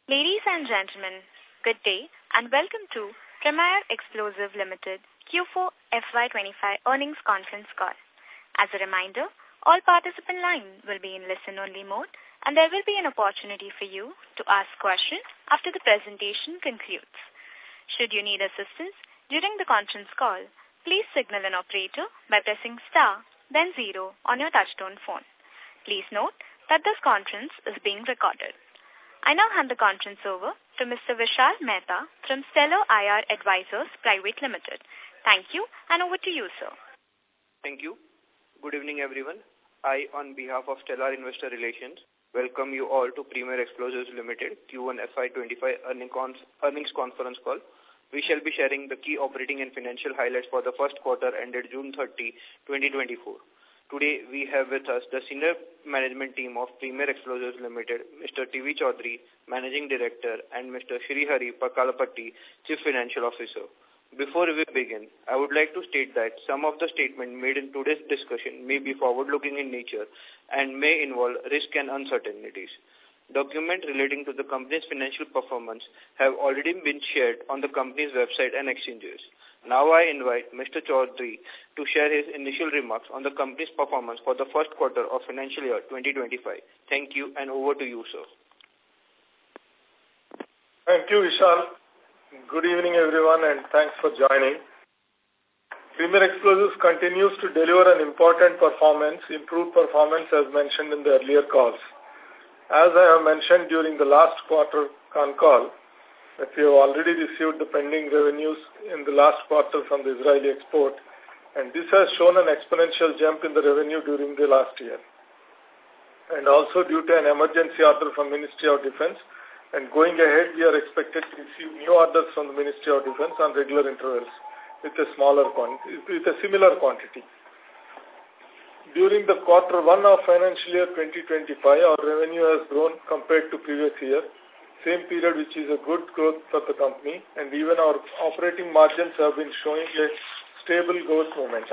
Ladies and gentlemen, good day and welcome to Premier Explosives Limited Q4 FY25 earnings conference call. As a reminder, all participant lines will be in listen-only mode and there will be an opportunity for you to ask questions after the presentation concludes. Should you need assistance during the conference call, please signal an operator by pressing star, then 0 on your touchtone phone. Please note that this conference is being recorded. I now hand the conference over to Mr. Vishal Mehta from Stellar IR Advisors Private Limited. Thank you, and over to you, sir. Thank you. Good evening, everyone. I, on behalf of Stellar Investor Relations, welcome you all to Premier Explosives Limited Q1 FY25 earnings conference call. We shall be sharing the key operating and financial highlights for the first quarter ended June 30, 2024. Today, we have with us the senior management team of Premier Explosives Limited, Mr. T.V. Chaudhary, Managing Director, and Mr. Srihari Pakalapatti, Chief Financial Officer. Before we begin, I would like to state that some of the statements made in today's discussion may be forward-looking in nature and may involve risk and uncertainties. Documents relating to the company's financial performance have already been shared on the company's website and exchanges. Now I invite Mr. Chaudhary to share his initial remarks on the company's performance for the first quarter of financial year 2025. Thank you, and over to you, sir. Thank you, Vishal. Good evening, everyone, and thanks for joining. Premier Explosives continues to deliver an important improved performance as mentioned in the earlier calls. As I have mentioned during the last quarter con call, that we have already received the pending revenues in the last quarter from the Israeli export, and this has shown an exponential jump in the revenue during the last year. And also due to an emergency order from Ministry of Defence, and going ahead, we are expected to receive new orders from the Ministry of Defence on regular intervals with a similar quantity. During the quarter 1 of financial year 2025, our revenue has grown compared to previous year, same period, which is a good growth for the company, and even our operating margins have been showing a stable growth momentum.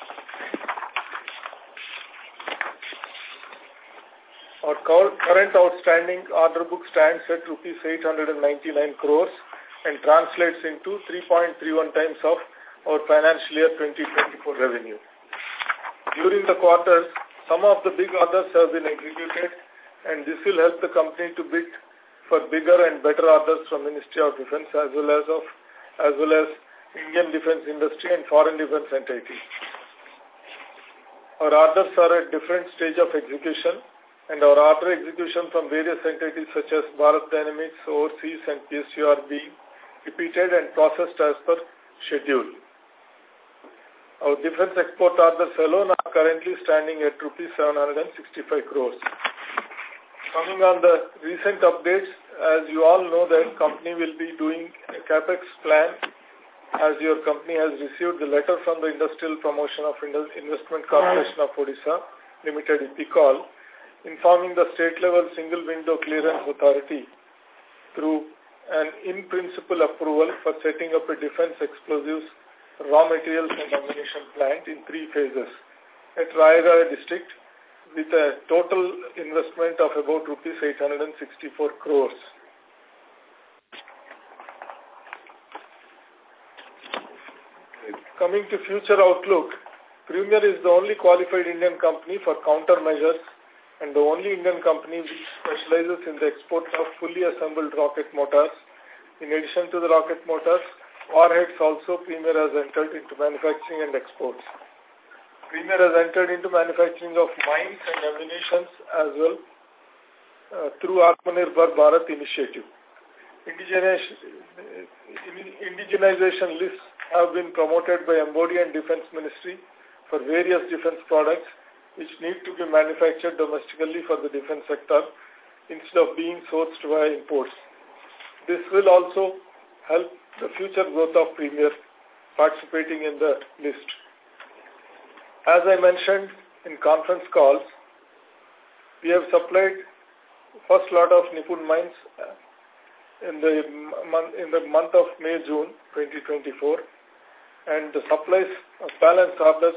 Our current outstanding order book stands at rupees 899 crores and translates into 3.31 times of our financial year 2024 revenue. During the quarters, some of the big orders have been executed, and this will help the company to bid for bigger and better orders from Ministry of Defence as well as Indian defence industry and foreign defence entities. Our orders are at different stage of execution, and our order execution from various entities such as Bharat Dynamics, Overseas, and PSU are being repeated and processed as per schedule. Our defence export orders alone are currently standing at rupees 765 crores. Coming on the recent updates, as you all know that company will be doing a capex plan as your company has received the letter from the Industrial Promotion of Investment Corporation of Odisha Limited, IPCOL, informing the state-level single window clearance authority through an in-principle approval for setting up a defence explosives raw materials and ammunition plant in 3 phases at Rayagada district, with a total investment of about rupees 864 crores. Coming to future outlook, Premier is the only qualified Indian company for countermeasures and the only Indian company which specializes in the export of fully assembled rocket motors. In addition to the rocket motors, warheads also Premier has entered into manufacturing and exports. Premier has entered into manufacturing of mines and ammunition as well through Atmanirbhar Bharat initiative. Indigenization lists have been promoted by MOD and Defence Ministry for various defence products which need to be manufactured domestically for the defence sector instead of being sourced via imports. This will also help the future growth of Premier participating in the list. As I mentioned in conference calls, we have supplied first lot of Nipun mines in the month of May-June 2024, and the supplies of balance orders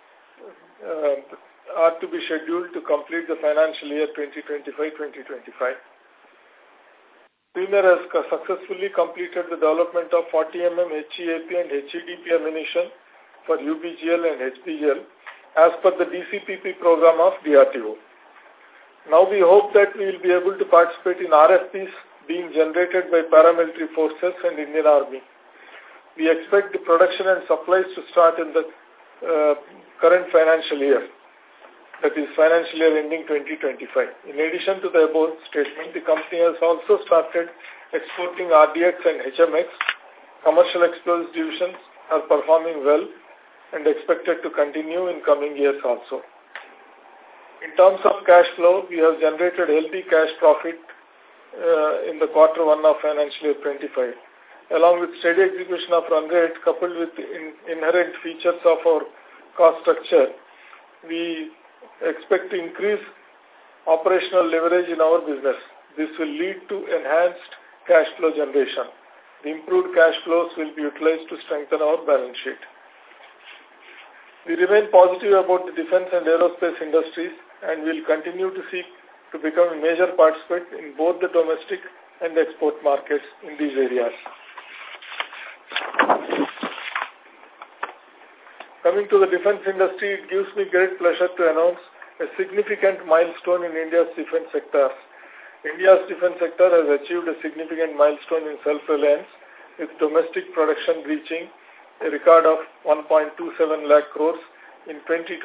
are to be scheduled to complete the financial year 2025-2025. Premier has successfully completed the development of 40 mm HEAP and HEDP ammunition for UBGL and HBGL as per the DCPP program of DRDO. Now we hope that we will be able to participate in RFPs being generated by paramilitary forces and Indian Army. We expect the production and supplies to start in the current financial year, that is financial year ending 2025. In addition to the above statement, the company has also started exporting RDX and HMX. Commercial explosives divisions are performing well and expected to continue in coming years also. In terms of cash flow, we have generated healthy cash profit in the quarter 1 of financial year 25. Along with steady execution of run rate coupled with inherent features of our cost structure, we expect to increase operational leverage in our business. This will lead to enhanced cash flow generation. The improved cash flows will be utilized to strengthen our balance sheet. We remain positive about the defense and aerospace industries and will continue to seek to become a major participant in both the domestic and export markets in these areas. Coming to the defense industry, it gives me great pleasure to announce a significant milestone in India's defense sector. India's defense sector has achieved a significant milestone in self-reliance, with domestic production reaching a record of 1.27 lakh crores in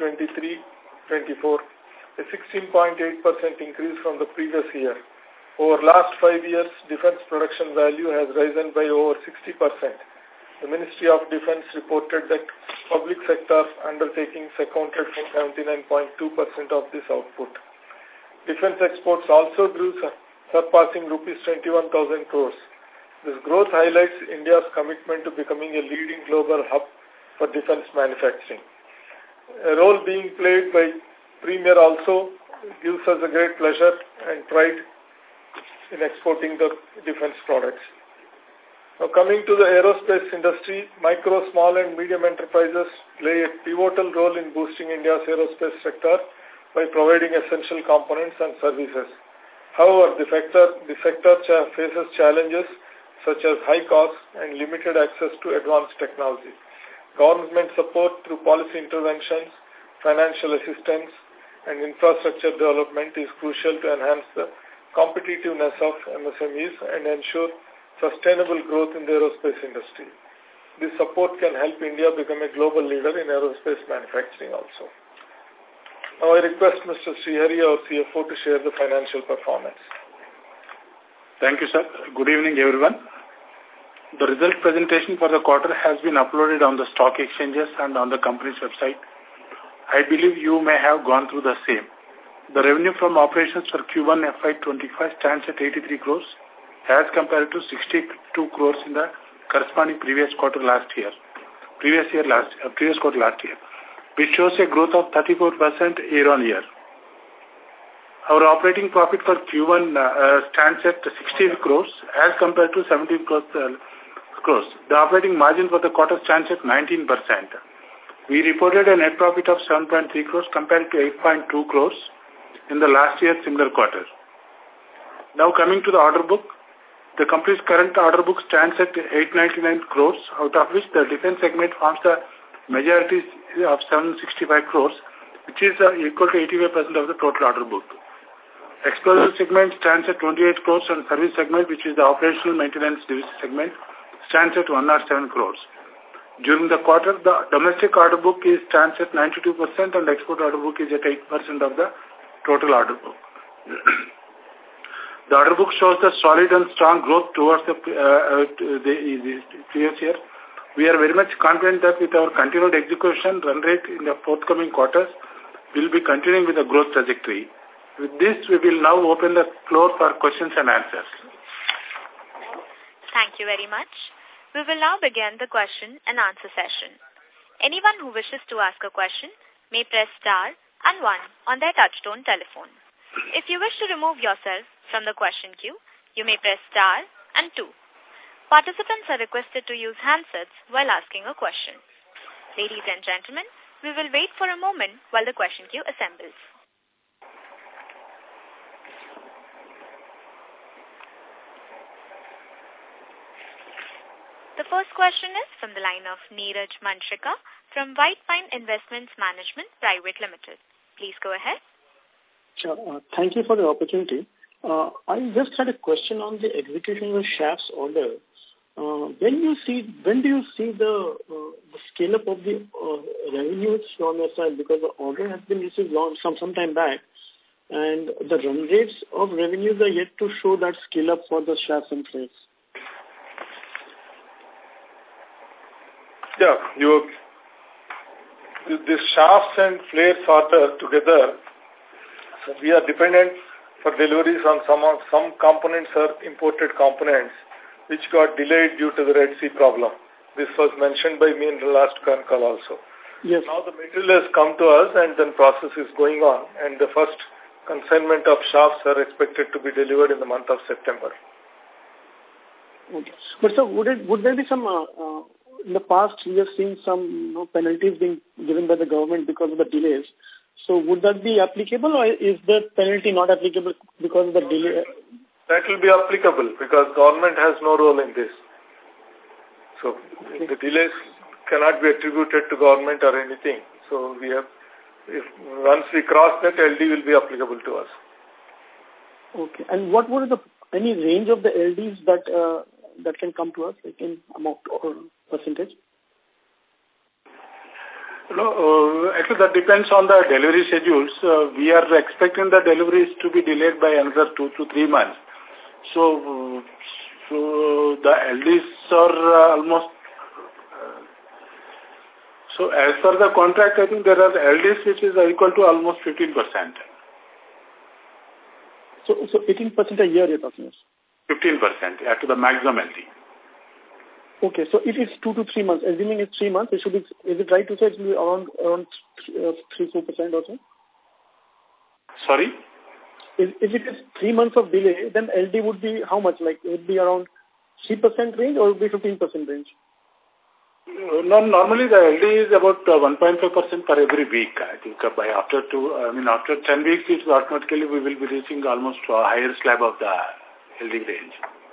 2023-24, a 16.8% increase from the previous year. Over last 5 years, defense production value has risen by over 60%. The Ministry of Defense reported that public sector undertakings accounted for 79.2% of this output. Defense exports also grew, surpassing rupees 21,000 crores. This growth highlights India's commitment to becoming a leading global hub for defense manufacturing. A role being played by Premier also gives us a great pleasure and pride in exporting the defense products. Now coming to the aerospace industry, micro, small and medium enterprises play a pivotal role in boosting India's aerospace sector by providing essential components and services. However, the sector faces challenges such as high costs and limited access to advanced technology. Government support through policy interventions, financial assistance and infrastructure development is crucial to enhance the competitiveness of MSMEs and ensure sustainable growth in the aerospace industry. This support can help India become a global leader in aerospace manufacturing also. Now I request Mr. Srihari, our CFO, to share the financial performance. Thank you, sir. Good evening, everyone. The result presentation for the quarter has been uploaded on the stock exchanges and on the company's website. I believe you may have gone through the same. The revenue from operations for Q1 FY25 stands at 83 crores as compared to 62 crores in the corresponding previous quarter last year, which shows a growth of 34% year-on-year. Our operating profit for Q1 stands at 16 crores as compared to 17 crores. The operating margin for the quarter stands at 19%. We reported a net profit of 7.3 crores compared to 8.2 crores in the last year's similar quarter. Now coming to the order book, the company's current order book stands at 899 crores, out of which the defense segment forms the majority of 765 crores, which is equal to 85% of the total order book. Explosive segment stands at 28 crores and service segment, which is the operational maintenance segment, stands at 107 crores. During the quarter, the domestic order book stands at 92% and export order book is at 8% of the total order book. The order book shows the solid and strong growth towards the previous year. We are very much confident that with our continued execution run rate in the forthcoming quarters, we will be continuing with the growth trajectory. With this, we will now open the floor for questions and answers. Thank you very much. We will now begin the question and answer session. Anyone who wishes to ask a question may press star and 1 on their touchtone telephone. If you wish to remove yourself from the question queue, you may press star and 2. Participants are requested to use handsets while asking a question. Ladies and gentlemen, we will wait for a moment while the question queue assembles. The first question is from the line of Neeraj Manshrika from White Pine Investments Management Private Limited. Please go ahead. Sure. Thank you for the opportunity. I just had a question on the execution of the shafts order. When do you see the scale up of the revenues from your side? Because the order has been received some time back, and the run rates of revenues are yet to show that scale up for the shafts and flares. Yeah, this shafts and flares order together, we are dependent for deliveries on some components are imported components which got delayed due to the Red Sea problem. This was mentioned by me in the last call also. Yes. Now the material has come to us and then process is going on, and the first consignment of shafts are expected to be delivered in the month of September. Okay. But sir, would there be some, in the past we have seen some penalties being given by the government because of the delays. So would that be applicable, or is the penalty not applicable because of the delay? That will be applicable because government has no role in this. So the delays cannot be attributed to government or anything. So once we cross that, LD will be applicable to us. Okay. And what would any range of the LDs that can come to us, like in amount or percentage? No, actually that depends on the delivery schedules. We are expecting the deliveries to be delayed by another 2 to 3 months. So the LDs are almost. So as per the contract, I think there are LDs which is equal to almost 15%. So 18% a year you're talking about? 15% to the maximum LD. Okay, so if it's 2 to 3 months, assuming it's 3 months, is it right to say it will be around 3-4% or so? Sorry? If it is 3 months of delay, then LD would be how much? Like it would be around 3% range or it would be 15% range? No, normally the LD is about 1.5% per every week. I think after 10 weeks, it's automatically we will be reaching almost a higher slab of the LD range.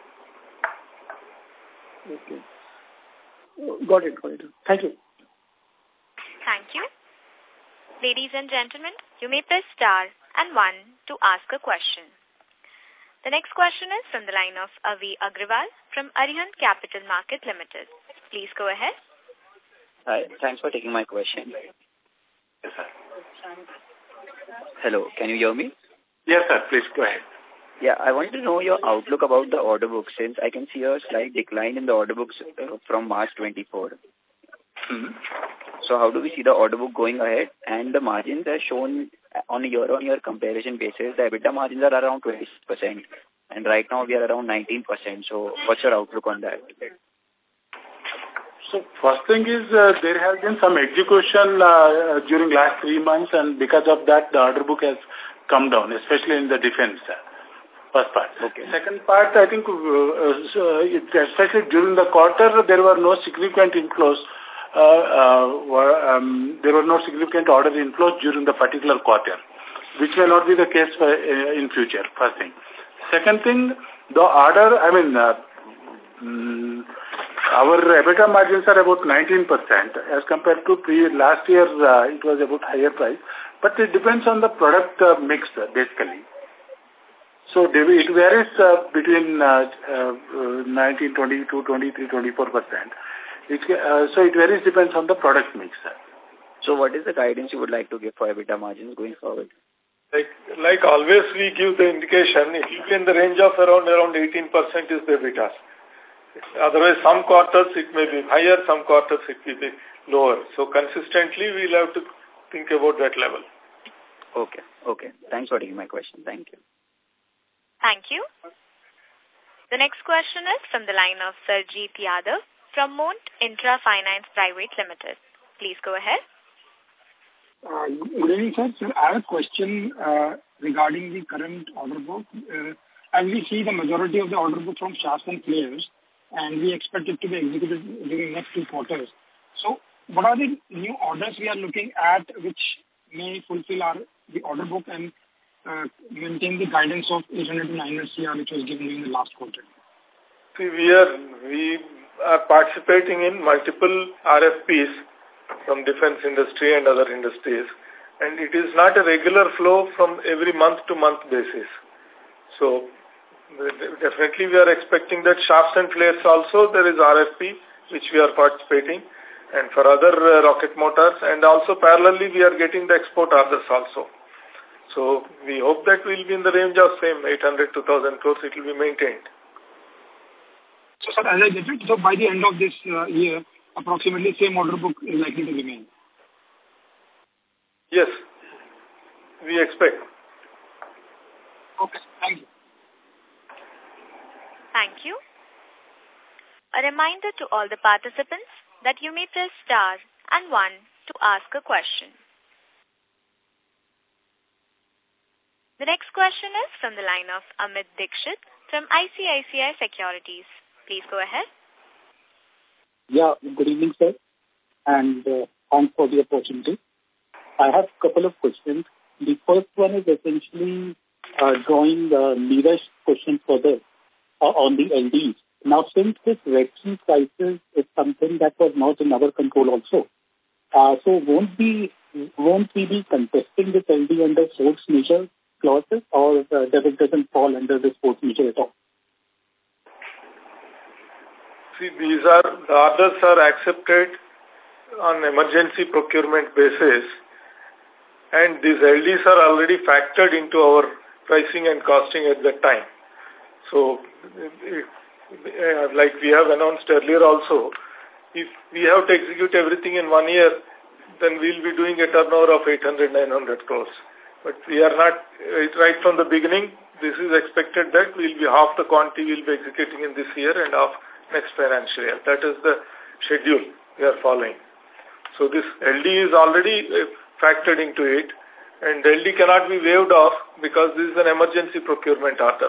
Okay. Got it. Thank you. Thank you. Ladies and gentlemen, you may press star and 1 to ask a question. The next question is from the line of Avi Agrawal from Arihant Capital Market Limited. Please go ahead. Hi, thanks for taking my question. Yes, sir. Hello, can you hear me? Yes, sir. Please go ahead. Yeah, I wanted to know your outlook about the order book, since I can see a slight decline in the order books from March 24. Mm-hmm. So how do we see the order book going ahead? And the margins are shown on a year-on-year comparison basis. The EBITDA margins are around 20%. And right now we are around 19%. So what's your outlook on that? So first thing is there has been some execution during last 3 months, and because of that the order book has come down, especially in the defense. First part. Okay. Second part, I think, especially during the quarter, there were no significant inflows. There were no significant order inflows during the particular quarter, which may not be the case in future. First thing. Second thing, the order. Our EBITDA margins are about 19% as compared to last year. It was about higher price, but it depends on the product mix basically. So it varies between 19, 22, 23, 24%. So it varies, depends on the product mix. So what is the guidance you would like to give for EBITDA margins going forward? Like always, we give the indication it will be in the range of around 18% is the EBITDA. Otherwise, some quarters it may be higher, some quarters it will be lower. So consistently, we'll have to think about that level. Okay. Thanks for taking my question. Thank you. Thank you. The next question is from the line of Sarjeet Yadav from Mont Intra Finance Private Limited. Please go ahead. Good evening, sir. So I have a question regarding the current order book. As we see the majority of the order book from shafts and flares, and we expect it to be executed during the next 2 quarters. So what are the new orders we are looking at which may fulfill the order book and maintain the guidance of 800 to 900 CR which was given in the last quarter? See, we are participating in multiple RFPs from defense industry and other industries. And it is not a regular flow from every month-to-month basis. So definitely we are expecting that shafts and flares also there is RFP which we are participating, and for other rocket motors, and also parallelly we are getting the export orders also. So we hope that we will be in the range of same 800 to 1,000 crores, it will be maintained. So sir, as I get it, so by the end of this year, approximately same order book is likely to remain? Yes, we expect. Okay, thank you. Thank you. A reminder to all the participants that you may press star and 1 to ask a question. The next question is from the line of Amit Dixit from ICICI Securities. Please go ahead. Yeah, good evening, sir, and thanks for the opportunity. I have a couple of questions. The first one is essentially drawing Neeraj's question further on the LDs. Now, since this Red Sea crisis is something that was not in our control also, so won't we be contesting this LD under force majeure clauses, or it doesn't fall under this force majeure at all? See, the orders are accepted on emergency procurement basis, and these LDs are already factored into our pricing and costing at that time. So, like we have announced earlier also, if we have to execute everything in 1 year, then we'll be doing a turnover of 800-900 crores. But we are not, right from the beginning, this is expected that we'll be half the quantity we'll be executing in this year and half next financial year. That is the schedule we are following. So this LD is already factored into it, and LD cannot be waived off because this is an emergency procurement order.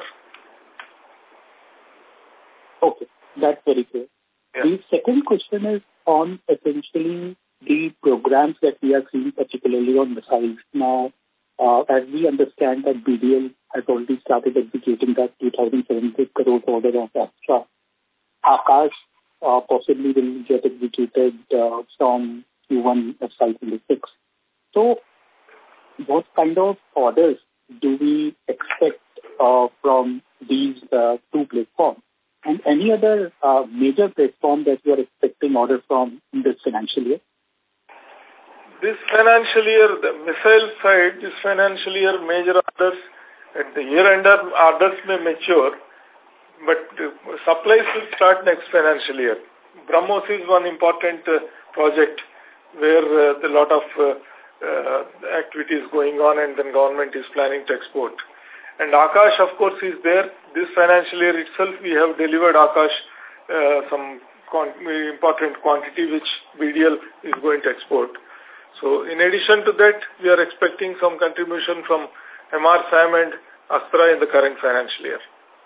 Okay, that's very clear. Yeah. The second question is on essentially the programs that we are seeing, particularly on missiles. Now, as we understand that BDL has already started executing that 2,700 crore order of Astra, Akash possibly will get executed from Q1 FY26. So, what kind of orders do we expect from these two platforms? And any other major platform that you are expecting order from in this financial year? This financial year, the missile side, this financial year, major orders at the year-end orders may mature, but supplies will start next financial year. BrahMos is one important project where a lot of activity is going on, and then government is planning to export. And Akash, of course, is there. This financial year itself, we have delivered Akash some important quantity which BDL is going to export. So in addition to that, we are expecting some contribution from MR SAM and Astra in the current financial year.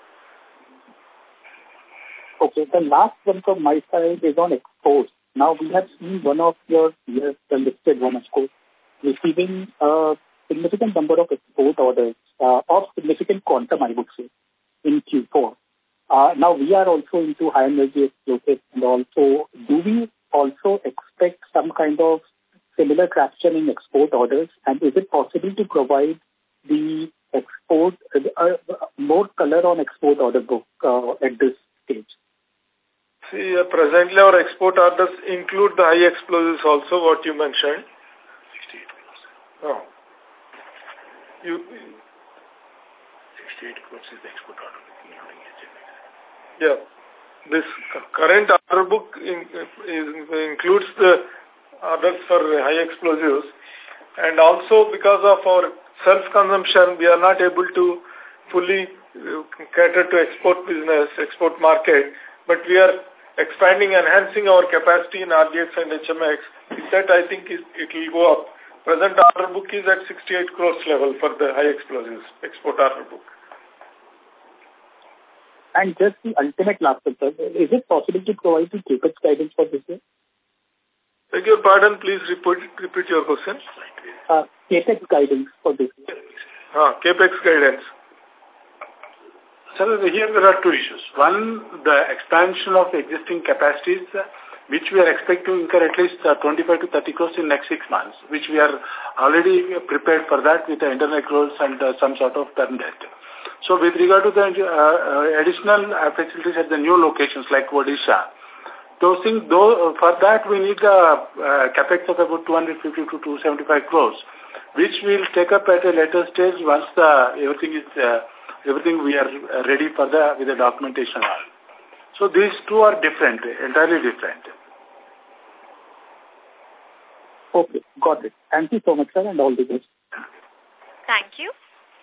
Okay, the last one from my side is on exports. Now we have seen one of your peers, the listed one of course, receiving a significant number of export orders of significant quantum, I would say, in Q4. Now we are also into high energy explosives, and also do we also expect some kind of similar traction in export orders, and is it possible to provide the export, more color on export order book at this stage? See, presently our export orders include the high explosives also, what you mentioned. 68 crores. Oh. 68 crores is the export order. Yeah. This current order book includes the orders for high explosives, and also because of our self-consumption, we are not able to fully cater to export business, export market, but we are expanding, enhancing our capacity in RDX and HMX. With that, I think it will go up. Present order book is at 68 crores level for the high explosives export order book. And just the ultimate last question, is it possible to provide the CAPEX guidance for this year? Beg your pardon, please repeat your question. CAPEX guidance for this year. CAPEX guidance. Sir, here there are two issues. One, the expansion of existing capacities, which we are expecting to incur at least 25 to 30 crores in next 6 months, which we are already prepared for that with the internal accruals and some sort of term debt. So with regard to the additional facilities at the new locations like Odisha, those things, for that we need a capex of about 250 to 275 crores, which we will take up at a later stage once everything we are ready for with the documentation. So these two are different, entirely different. Okay, got it. Thank you so much, sir, and all the best. Thank you.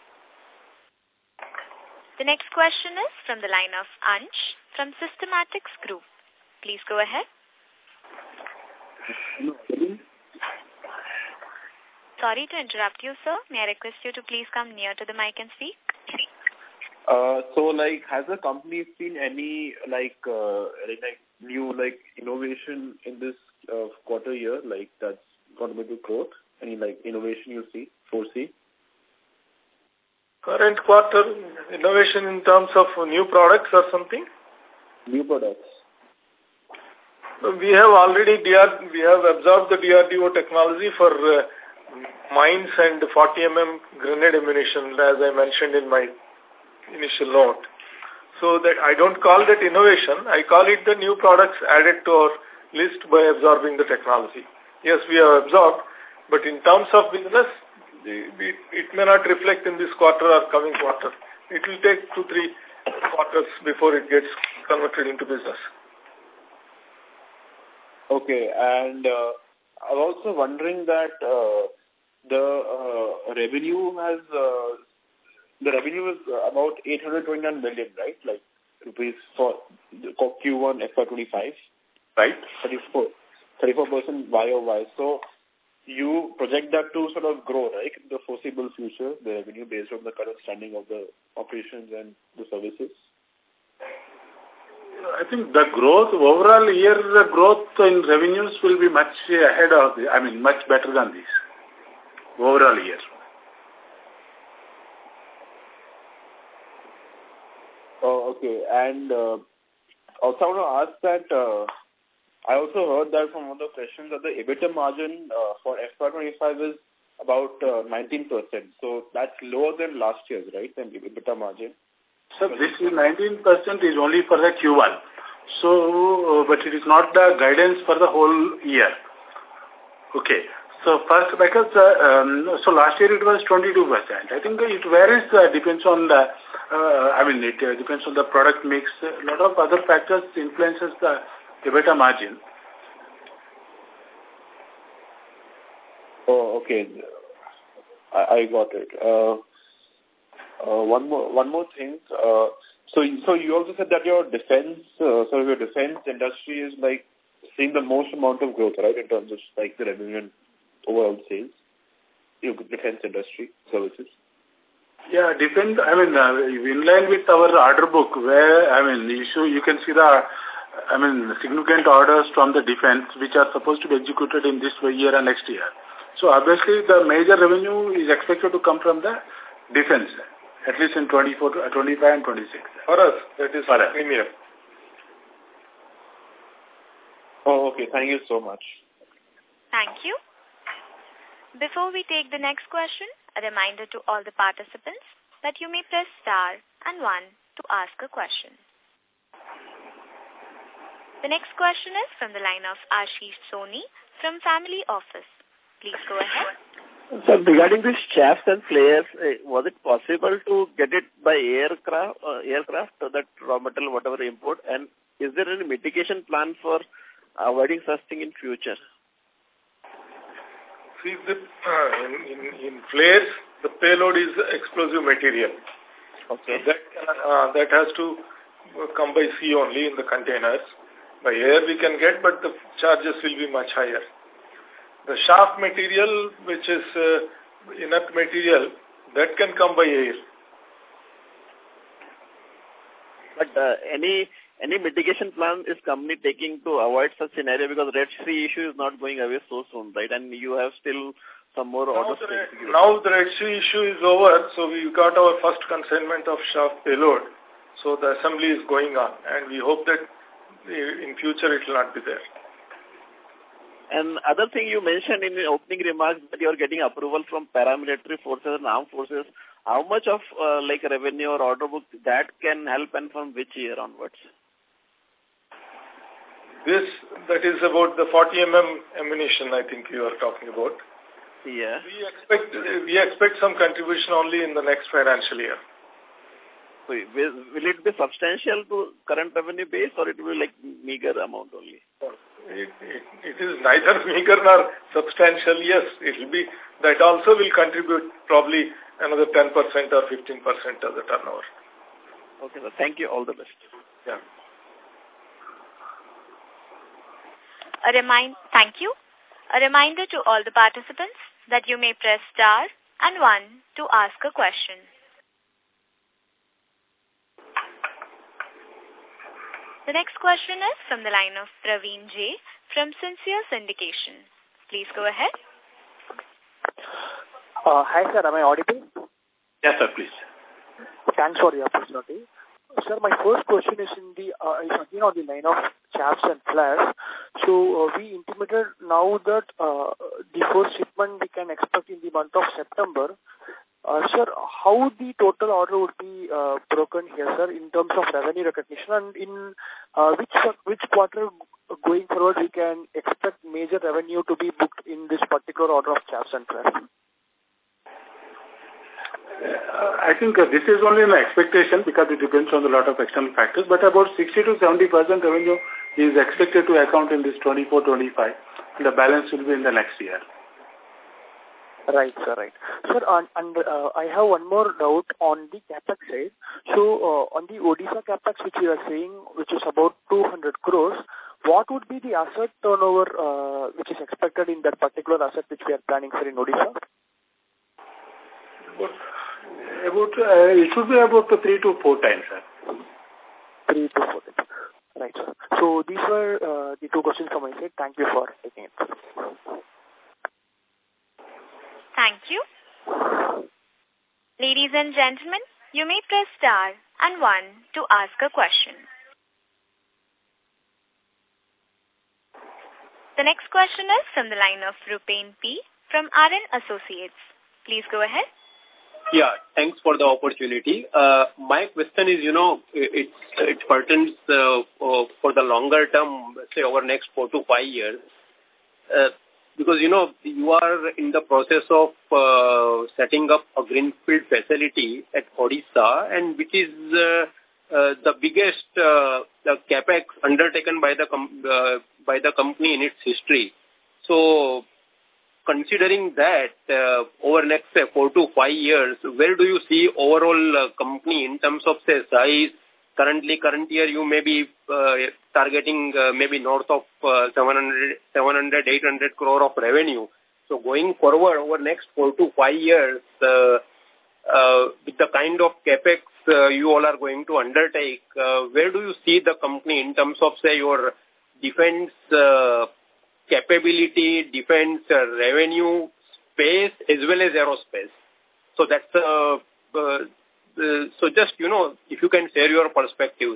The next question is from the line of Ansh from Systematics Group. Please go ahead. Sorry to interrupt you, sir. May I request you to please come near to the mic and speak? So, has the company seen any, new, innovation in this quarter year, that's contributed to growth? Any, innovation you foresee? Current quarter innovation in terms of new products or something? New products. We have already observed the DRDO technology for mines and 40 mm grenade ammunition, as I mentioned in my initial note. So that I don't call that innovation, I call it the new products added to our list by absorbing the technology. Yes, we have absorbed, but in terms of business, it may not reflect in this quarter or coming quarter. It will take 2-3 quarters before it gets converted into business. Okay, and I'm also wondering that the revenue is about 829 million, right? Rupees for Q1 FY25, right? 34% YOY. So you project that to sort of grow, right, in the foreseeable future, the revenue based on the current standing of the operations and the services? I think the growth, overall year, the growth in revenues will be much ahead of, much better than this, overall year. Oh, okay. And also I want to ask that, I also heard that from one of the questions that the EBITDA margin for FY25 is about 19%. So that's lower than last year's, right, than the EBITDA margin? So this is 19% is only for the Q1. So, but it is not the guidance for the whole year. Okay. So first, because so last year it was 22%. I think it varies. Depends on the. It depends on the product mix. A lot of other factors influences the EBITDA margin. Oh, okay. I got it. One more thing. So you also said that your defense industry is seeing the most amount of growth, right, in terms of the revenue and overall sales. Your defense industry services. Yeah, in line with our order book, where you can see the significant orders from the defense which are supposed to be executed in this year and next year. So obviously the major revenue is expected to come from the defense, at least in 24, 25 and 26. For us, that is premier. Oh, okay. Thank you so much. Thank you. Before we take the next question, a reminder to all the participants that you may press star and 1 to ask a question. The next question is from the line of Ashish Soni from Family Office. Please go ahead. So regarding these shafts and flares, was it possible to get it by aircraft, that raw material, whatever import? And is there any mitigation plan for avoiding such thing in future? See, in flares, the payload is explosive material. Okay. That has to come by sea only in the containers. By air we can get, but the charges will be much higher. The shaft material, which is inert material, that can come by air. But any mitigation plan is company taking to avoid such scenario, because Red Sea issue is not going away so soon, right? And you have still some more orders. Now the Red Sea issue is over, so we got our first consignment of shaft payload. So the assembly is going on, and we hope that in future it will not be there. And other thing you mentioned in the opening remarks that you are getting approval from paramilitary forces and armed forces. How much of revenue or order book that can help, and from which year onwards? That is about the 40 mm ammunition, I think you are talking about. Yeah. We expect some contribution only in the next financial year. So will it be substantial to current revenue base, or it will be meager amount only? It is neither meager nor substantial. Yes, it will be. That also will contribute probably another 10% or 15% of the turnover. Okay, sir. Thank you. All the best. Yeah. Thank you. A reminder to all the participants that you may press star and 1 to ask a question. The next question is from the line of Praveen J. from Sincere Syndication. Please go ahead. Hi, sir. Am I audible? Yes, sir, please. Thanks for the opportunity. Sir, my first question is again on the line of chaps and flares. So we intimated now that the first shipment we can expect in the month of September. Sir, how the total order would be broken here, sir, in terms of revenue recognition, and in which quarter going forward we can expect major revenue to be booked in this particular order of chaps and flares? I think this is only an expectation because it depends on a lot of external factors, but about 60 to 70% revenue is expected to account in this 24-25, and the balance will be in the next year. Right, sir, right. Sir, and I have one more doubt on the capex side. So, on the Odisha capex, which you are saying, which is about 200 crores, what would be the asset turnover which is expected in that particular asset which we are planning for in Odisha? It should be about 3 to 4 times, sir. 3 to 4 times. Right, sir. So, these were the 2 questions from my side. Thank you for taking it. Thank you. Ladies and gentlemen, you may press star and 1 to ask a question. The next question is from the line of Rupen P. from RN Associates. Please go ahead. Yeah, thanks for the opportunity. My question is, it pertains for the longer term, say over next 4 to 5 years. Because, you are in the process of setting up a greenfield facility at Odisha, and which is the biggest the capex undertaken by the company in its history. So, considering that over next 4 to 5 years, where do you see overall company in terms of say size? Current year you may be targeting maybe north of 700, 800 crore of revenue. So going forward over next 4 to 5 years, with the kind of capex you all are going to undertake, where do you see the company in terms of say your defense capability, defense revenue, space as well as aerospace? So that's so just, if you can share your perspectives.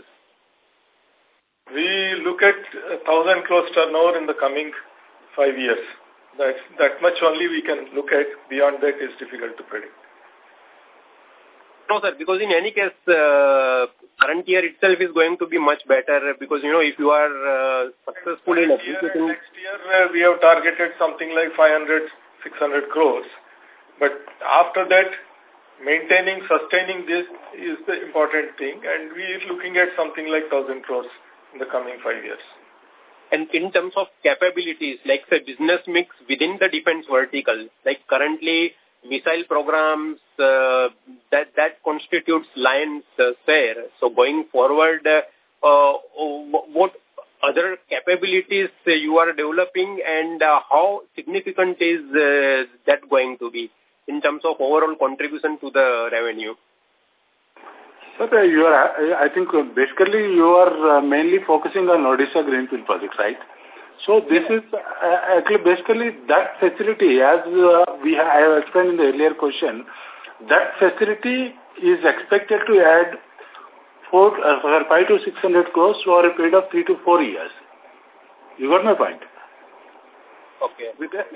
We look at 1,000 crores turnover in the coming 5 years. That much only we can look at. Beyond that is difficult to predict. No, sir, because in any case, current year itself is going to be much better because, if you are successful in executing... Next year, we have targeted something like 500, 600 crores. But after that, sustaining this is the important thing, and we are looking at something like 1,000 crores in the coming 5 years. And in terms of capabilities, like say business mix within the defense vertical, like currently missile programs, that constitutes lion's share. So going forward, what other capabilities you are developing, and how significant is that going to be in terms of overall contribution to the revenue? Sir, I think basically you are mainly focusing on Odisha Greenfield project, right? So this is actually basically that facility, as I have explained in the earlier question, that facility is expected to add 5 to 600 crores over a period of 3 to 4 years. You got my point? Okay.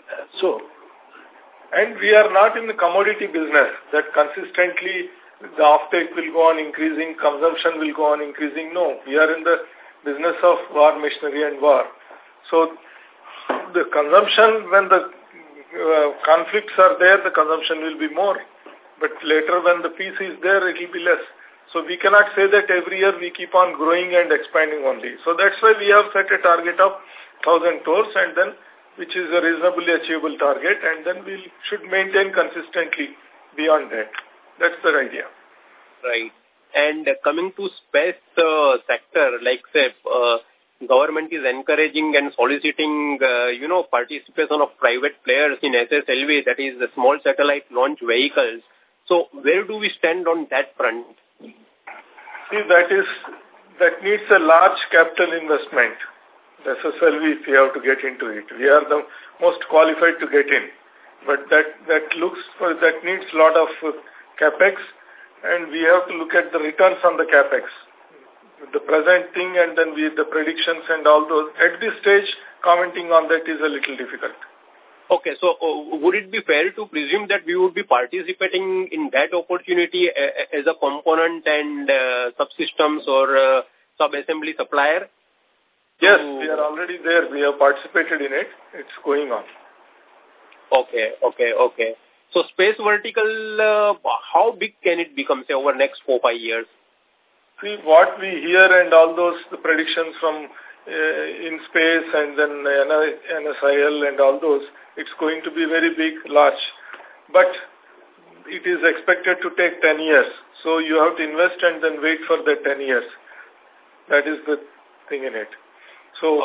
And we are not in the commodity business that consistently the offtake will go on increasing, consumption will go on increasing. No, we are in the business of war machinery and war. So the consumption, when the conflicts are there, the consumption will be more. But later when the peace is there, it will be less. So we cannot say that every year we keep on growing and expanding only. So that's why we have set a target of 1,000 crores, and then which is a reasonably achievable target, and then we should maintain consistently beyond that. That's the idea. Right. And coming to space sector, like say, government is encouraging and soliciting, participation of private players in SSLV, that is the small satellite launch vehicles. So where do we stand on that front? See, that needs a large capital investment. The SSLV, if we have to get into it. We are the most qualified to get in. But that needs a lot of capex, and we have to look at the returns on the capex. The present thing and then the predictions and all those. At this stage, commenting on that is a little difficult. Okay, so would it be fair to presume that we would be participating in that opportunity as a component and subsystems or sub-assembly supplier? Yes, we are already there. We have participated in it. It's going on. Okay. So space vertical, how big can it become, say, over next 4-5 years? See, what we hear and all those, the predictions from in space and then NSIL and all those, it's going to be very big, large. But it is expected to take 10 years. So you have to invest and then wait for the 10 years. That is the thing in it. So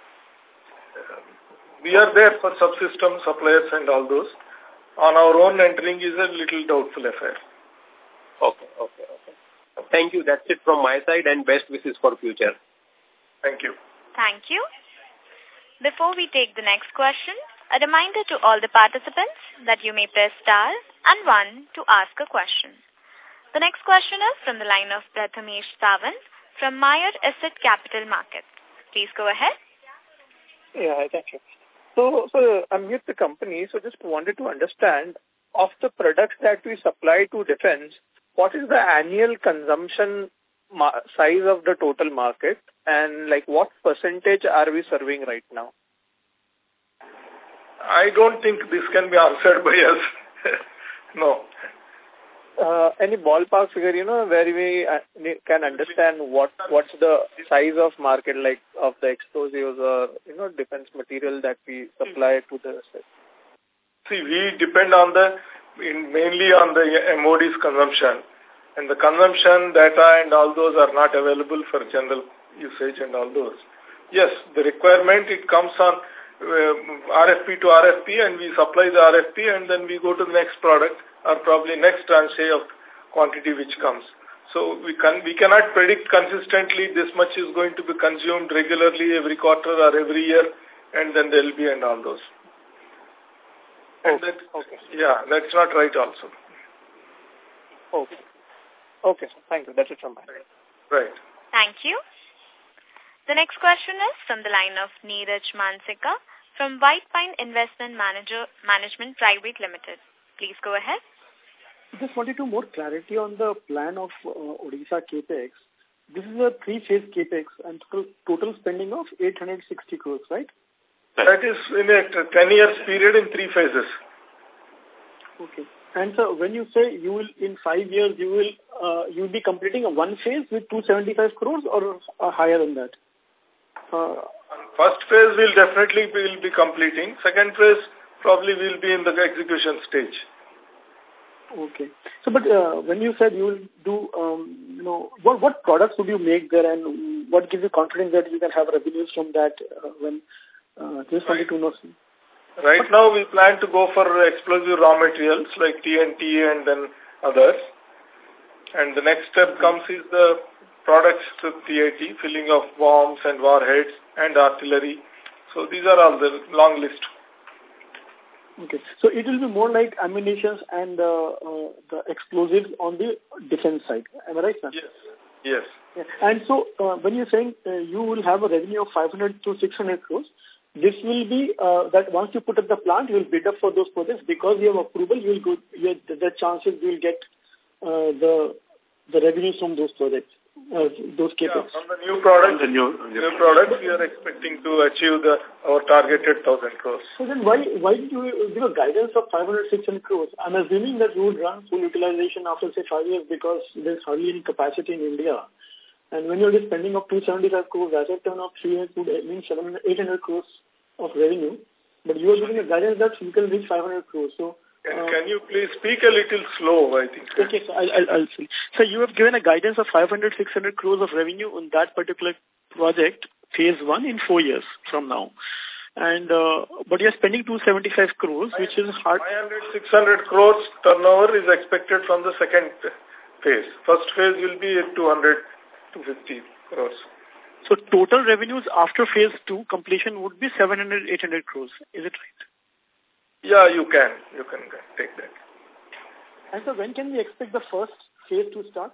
we are there for subsystem suppliers and all those. On our own entering is a little doubtful affair. Okay. Thank you. That's it from my side, and best wishes for future. Thank you. Thank you. Before we take the next question, a reminder to all the participants that you may press star and 1 to ask a question. The next question is from the line of Prathamesh Sawant from Meyer Asset Capital Markets. Please go ahead. Yeah, thank you. So I'm with the company, so just wanted to understand, of the products that we supply to defense, what is the annual consumption size of the total market, and like what percentage are we serving right now? I don't think this can be answered by us. No. Any ballpark figure, where we can understand what's the size of market, like of the explosives or, defense material that we supply to the state? See, we depend on mainly on the MOD's consumption. And the consumption data and all those are not available for general usage and all those. Yes, the requirement, it comes on RFP to RFP, and we supply the RFP, and then we go to the next product or probably next tranche of quantity which comes. So we cannot predict consistently this much is going to be consumed regularly every quarter or every year, and then there will be and all those. And yeah, that's not right also. Okay, sir. Thank you. That's it from my side. Right. Thank you. The next question is from the line of Neeraj Mansika from White Pine Investment Management Private Limited. Please go ahead. Just wanted to more clarity on the plan of Odisha CAPEX. This is a 3-phase CAPEX and total spending of 860 crores, right? That is in a 10 years period in 3 phases. Okay. And so when you say you will, in 5 years, you'll be completing a 1 phase with 275 crores or higher than that? First phase will definitely be completing. Second phase probably will be in the execution stage. Okay. So, but when you said you will do, what products would you make there, and what gives you confidence that you can have revenues from that just wanted to know? Right now we plan to go for explosive raw materials like TNT and then others. And the next step comes is the products to TAT, filling of bombs and warheads and artillery. So these are all the long list. Okay. So it will be more like ammunition and the explosives on the defense side. Am I right, sir? Yes. Yeah. And so when you're saying you will have a revenue of 500 to 600 crores, this will be that once you put up the plant, you will bid up for those projects. Because you have approval, you will go, the chances you will get the revenues from those projects, those capex. Yeah, from the new products, we are expecting to achieve our targeted 1,000 crores. So then why did you give a guidance of 500, 600 crores? I'm assuming that you would run full utilization after, say, 5 years because there's hardly any capacity in India. And when you're spending up 275 crores, asset turn of 3 years would mean 800 crores of revenue. But you are giving a guidance that you can reach 500 crores. So can you please speak a little slow, I think. Okay, so I'll see. So you have given a guidance of 500, 600 crores of revenue on that particular project, phase 1, in 4 years from now. And but you're spending 275 crores, which is hard. 500, 600 crores turnover is expected from the second phase. First phase will be at 200 to 50 crores. So total revenues after phase 2 completion would be 700, 800 crores. Is it right? Yeah, you can take that. And so when can we expect the first phase to start?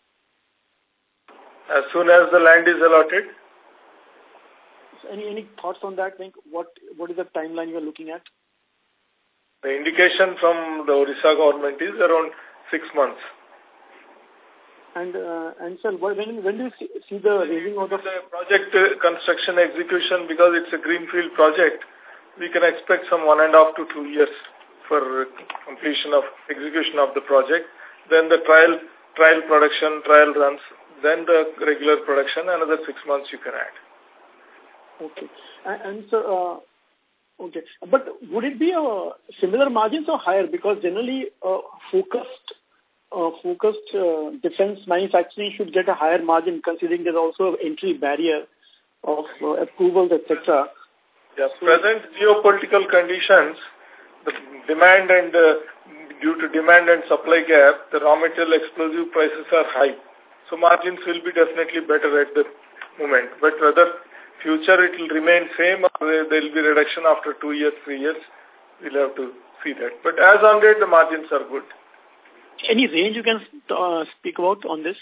As soon as the land is allotted. So any thoughts on that? Like what is the timeline you are looking at? The indication from the Odisha government is around 6 months. And sir, when do you see the raising of the project construction execution? Because it's a greenfield project, we can expect some 1.5 to 2 years for completion of execution of the project. Then the trial production, trial runs, then the regular production, another 6 months you can add. Okay. And so, okay. But would it be a similar margins or higher? Because generally, focused defense manufacturing should get a higher margin, considering there's also an entry barrier of approvals, etc. Yes, present geopolitical conditions, the demand and due to demand and supply gap, the raw material explosive prices are high. So margins will be definitely better at the moment. But whether future it will remain same or there will be reduction after 2 years, 3 years, we'll have to see that. But as on date, the margins are good. Any range you can speak about on this?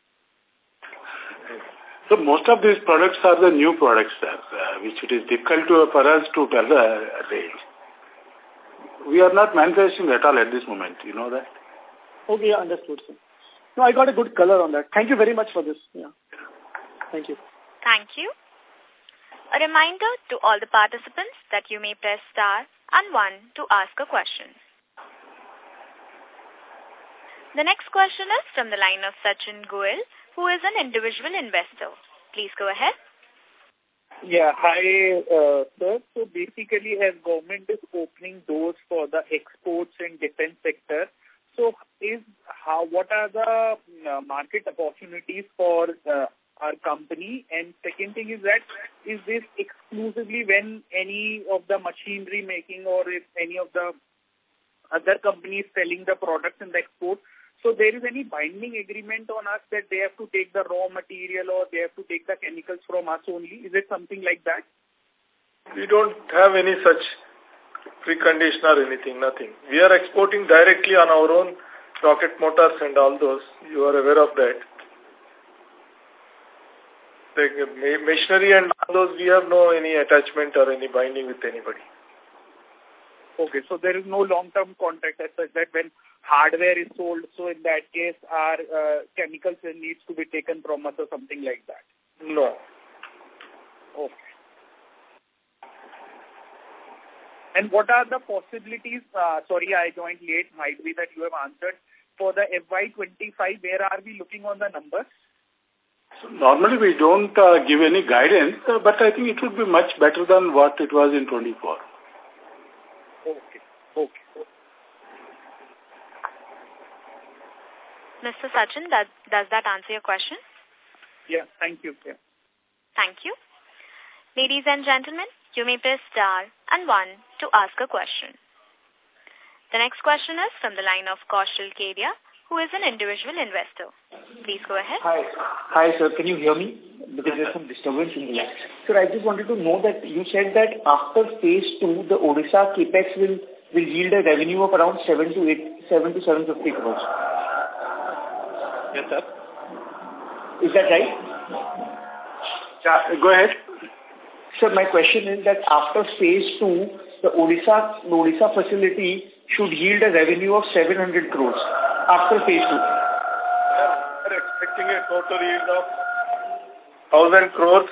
So most of these products are the new products, which it is difficult for us to tell the range. We are not manufacturing at all at this moment, you know that? Okay, yeah, understood, sir. No, I got a good color on that. Thank you very much for this. Yeah. Thank you. Thank you. A reminder to all the participants that you may press star and 1 to ask a question. The next question is from the line of Sachin Goel, who is an individual investor. Please go ahead. Yeah, hi, sir. So basically, as government is opening doors for the exports and defense sector, so what are the market opportunities for our company? And second thing is that, is this exclusively when any of the machinery making or if any of the other companies selling the products in the export, so there is any binding agreement on us that they have to take the raw material or they have to take the chemicals from us only? Is it something like that? We don't have any such precondition or anything, nothing. We are exporting directly on our own rocket motors and all those. You are aware of that. The machinery and all those, we have no any attachment or any binding with anybody. Okay, so there is no long-term contract as such that when hardware is sold, so in that case, our chemicals needs to be taken from us or something like that? No. Okay. And what are the possibilities, sorry I joined late, might be that you have answered, for the FY25, where are we looking on the numbers? So normally we don't give any guidance, but I think it would be much better than what it was in 24. Okay. Mr. Sachin, does that answer your question? Yeah, thank you. Yeah. Thank you. Ladies and gentlemen, you may press star and 1 to ask a question. The next question is from the line of Kaushal Kedia, who is an individual investor. Please go ahead. Hi, sir. Can you hear me? Because there's some disturbance in the line. Sir, I just wanted to know that you said that after phase 2, the Odisha capex will yield a revenue of around 7 to 750 crores. Yes, sir. Is that right? Yeah, go ahead. Sir, my question is that after phase 2, the Odisha facility should yield a revenue of 700 crores after phase 2. We are expecting a total yield of 1,000 crores.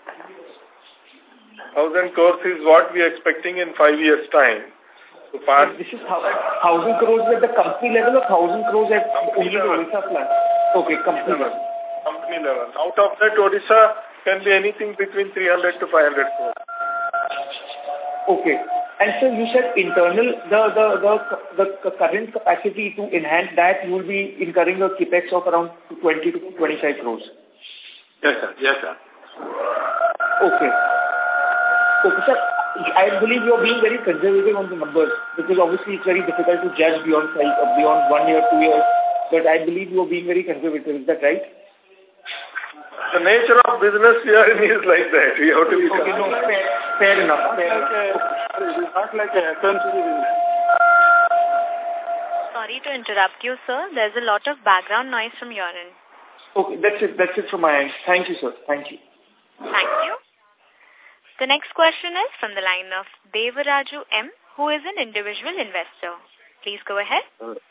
1,000 crores is what we are expecting in 5 years' time. So this is 1,000 crores at the company level or 1,000 crores at only the Odisha plant? Okay, company level. Company level. Out of that, Odisha can be anything between 300 to 500 crores. Okay. And sir, you said internal, the current capacity to enhance that, you will be incurring a capex of around 20 to 25 crores. Yes, sir. Yes, sir. Okay. Okay, sir. I believe you are being very conservative on the numbers because obviously it's very difficult to judge beyond 1 year, 2 years. But I believe you are being very conservative. Is that right? The nature of business we are in is like that. We have to be fair enough. It is not like a FMCG business. Sorry to interrupt you, sir. There's a lot of background noise from your end. Okay, that's it from my end. Thank you, sir. Thank you. Thank you. The next question is from the line of Devaraju M., who is an individual investor. Please go ahead.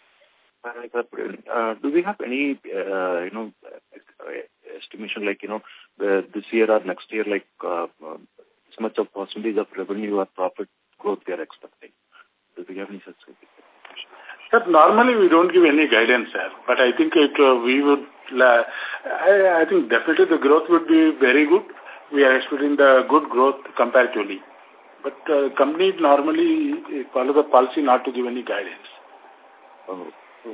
Do we have any, estimation like, this year or next year, like, how much of percentage of revenue or profit growth we are expecting? Do we have any such estimation? Sir, normally we don't give any guidance, sir. But I think I think definitely the growth would be very good. We are expecting the good growth comparatively. But companies normally follow the policy not to give any guidance. Oh, okay.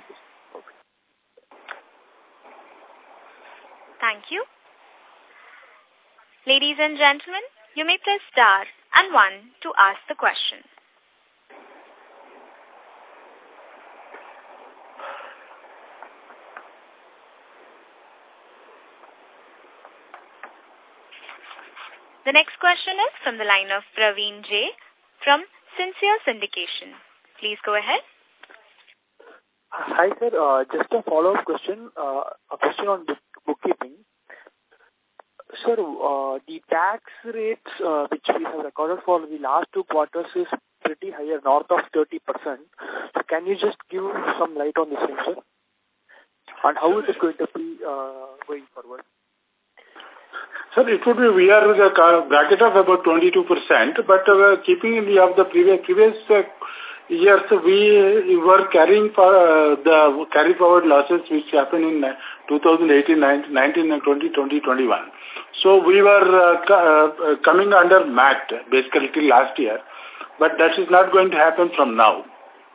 Thank you. Ladies and gentlemen, you may press star and 1 to ask the question. The next question is from the line of Praveen J. from Sincere Syndication. Please go ahead. Hi, sir. Just a follow-up question. A question on bookkeeping. Sir, the tax rates which we have recorded for the last 2 quarters is pretty higher, north of 30%. So can you just give some light on this thing, sir? And how is it going to be going forward? Sir, it would be, we are in a bracket of about 22%, but keeping in view of the previous years, we were carrying for the carry forward losses which happened in 2018, 19, and 20, 21. So we were coming under MAT basically till last year, but that is not going to happen from now.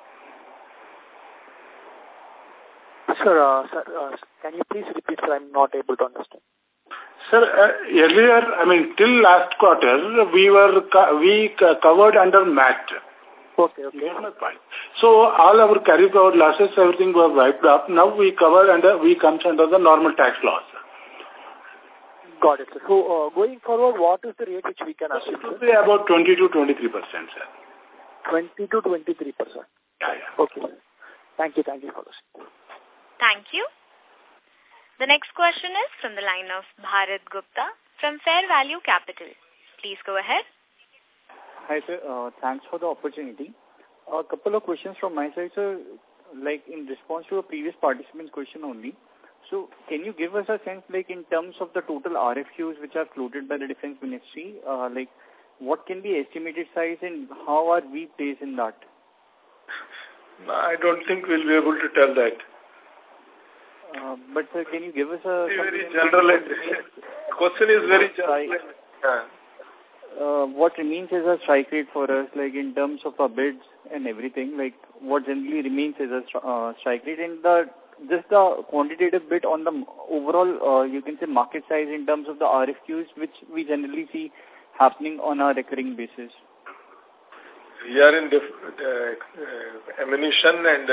Sir, can you please repeat, sir? I'm not able to understand. Sir, earlier, till last quarter, we covered under MAT. Okay. So all our carry forward losses, everything were wiped up. Now we comes under the normal tax laws. Got it, sir. So going forward, what is the rate which we can assume? It will be about 20 to 23%, sir. 20 to 23%. Yeah. Okay. Thank you for this. Thank you. The next question is from the line of Bharat Gupta from Fair Value Capital. Please go ahead. Hi, sir. Thanks for the opportunity. A couple of questions from my side, sir. Like in response to a previous participant's question only. So can you give us a sense, like in terms of the total RFQs which are floated by the Defence Ministry, like what can be estimated size and how are we placed in that? I don't think we'll be able to tell that. But sir, can you give us a... Very general. Question is very general. What remains as a strike rate for us, like in terms of our bids and everything, like what generally remains as a strike rate, and just the quantitative bit on the overall, you can say market size in terms of the RFQs, which we generally see happening on a recurring basis. We are in ammunition and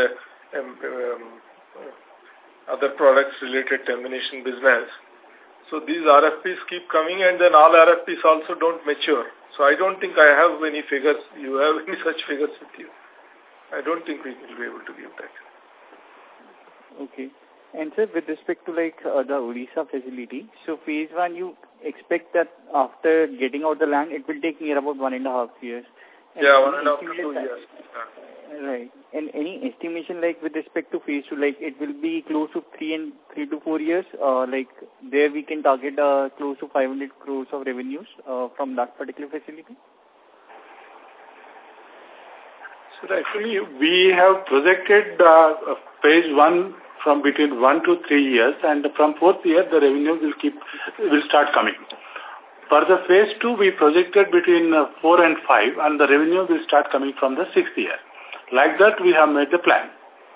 other products related to ammunition business. So these RFPs keep coming, and then all RFPs also don't mature. So I don't think I have any figures. You have any such figures with you? I don't think we will be able to give that. Okay. And sir, with respect to like the Odisha facility, so phase 1, you expect that after getting out the land, it will take near about 1.5 years. And yeah, 1.5 to 2 years. Right. And any estimation like with respect to phase 2, like it will be close to 3 to 4 years, like there we can target close to 500 crores of revenues from that particular facility? So actually, we have projected phase 1 from between 1 to 3 years, and from 4th year the revenue will start coming. For the phase 2, we projected between 4 and 5, and the revenue will start coming from the 6th year. Like that, we have made the plan.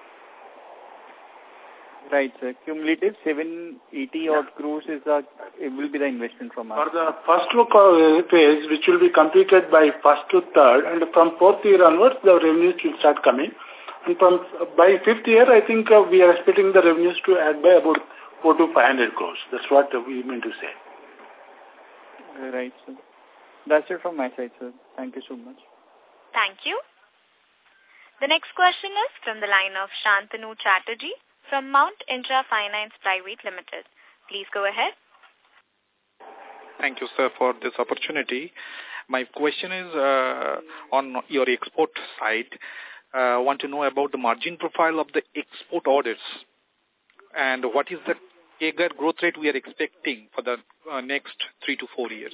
Right, sir. Cumulative 780 odd crores it will be the investment from us. For the first phase, which will be completed by 1st to 3rd, and from 4th year onwards, the revenues will start coming. And by 5th year, I think we are expecting the revenues to add by about 400 to 500 crores. That's what we mean to say. Right, sir. That's it from my side, sir. Thank you so much. Thank you. The next question is from the line of Shantanu Chatterjee from Mount Intra Finance Private Limited. Please go ahead. Thank you, sir, for this opportunity. My question is on your export side. I want to know about the margin profile of the export orders and what is the CAGR growth rate we are expecting for the next 3 to 4 years.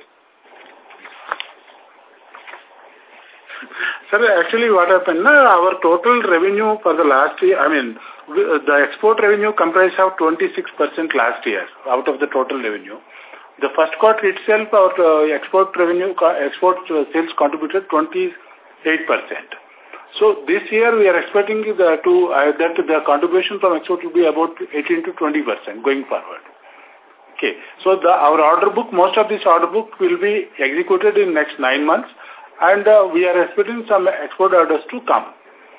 Sir, actually what happened, our total revenue for the last year, the export revenue comprised of 26% last year out of the total revenue. The first quarter itself, our export sales contributed 28%. So this year we are expecting that the contribution from export will be about 18 to 20% going forward. Okay, so our order book, most of this order book will be executed in next 9 months, and we are expecting some export orders to come.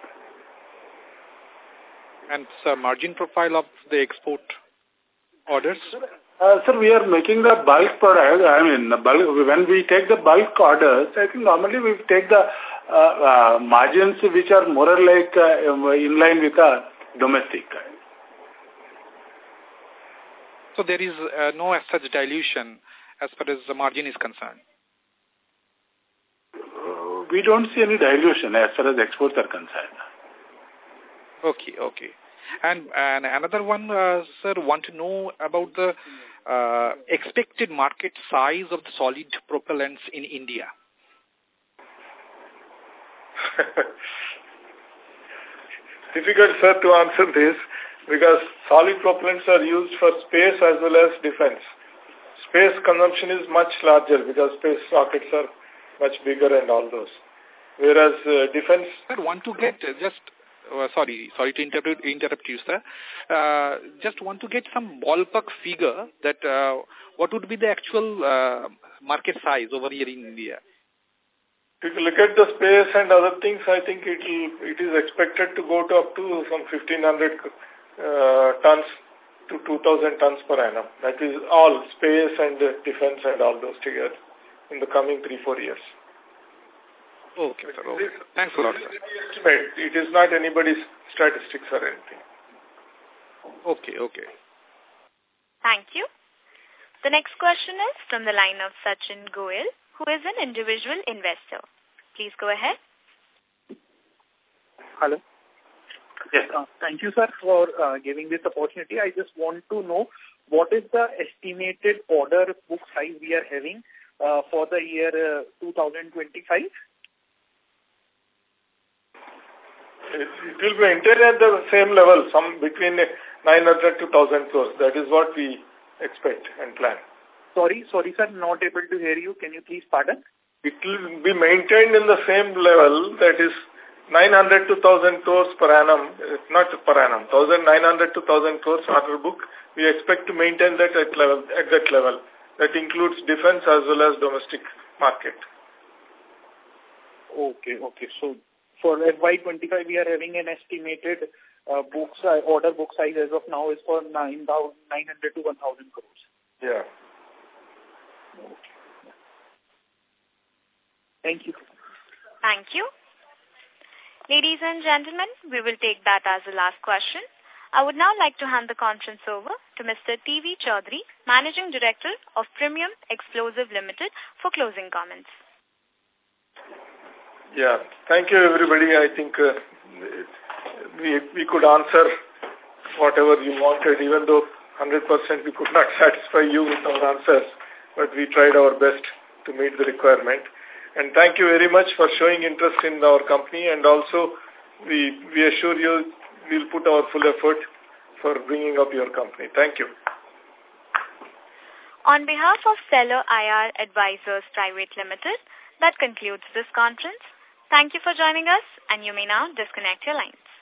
And sir, margin profile of the export orders? Sir, we are making the bulk product. When we take the bulk orders, I think normally we take the margins which are more or less in line with the domestic. So there is no such dilution as far as the margin is concerned? We don't see any dilution as far as exports are concerned. Okay. And another one, sir, want to know about the expected market size of the solid propellants in India. Difficult, sir, to answer this because solid propellants are used for space as well as defense. Space consumption is much larger because space rockets are much bigger and all those. Whereas defense... I want to get just... sorry to interrupt you, sir. Just want to get some ballpark figure that what would be the actual market size over here in India? If you look at the space and other things, I think it is expected to go to up to some 1,500 tons to 2,000 tons per annum. That is all space and defense and all those together in the coming 3-4 years. Okay, sir. Okay. Thanks a lot, sir. It is not anybody's statistics or anything. Okay. Thank you. The next question is from the line of Sachin Goel, who is an individual investor. Please go ahead. Hello. Yes. Thank you, sir, for giving this opportunity. I just want to know what is the estimated order book size we are having for the year 2025? It will be maintained at the same level, some between 900 to 1,000 crores. That is what we expect and plan. Sorry, sir, not able to hear you. Can you please pardon? It will be maintained in the same level, that is 900 to 1,000 crores per annum, not per annum, 900 to 1,000 crores order book. We expect to maintain that at that level. That includes defense as well as domestic market. Okay. So for FY25, we are having an estimated order book size as of now is for 900 to 1,000 crores. Yeah. Okay. Thank you. Thank you. Ladies and gentlemen, we will take that as the last question. I would now like to hand the conference over to Mr. T.V. Chaudhary, Managing Director of Premium Explosive Limited, for closing comments. Yeah, thank you everybody. I think we could answer whatever you wanted, even though 100% we could not satisfy you with our answers, but we tried our best to meet the requirement. And thank you very much for showing interest in our company, and also we assure you we'll put our full effort for bringing up your company. Thank you. On behalf of Stellar IR Advisors Private Limited, that concludes this conference. Thank you for joining us, and you may now disconnect your lines.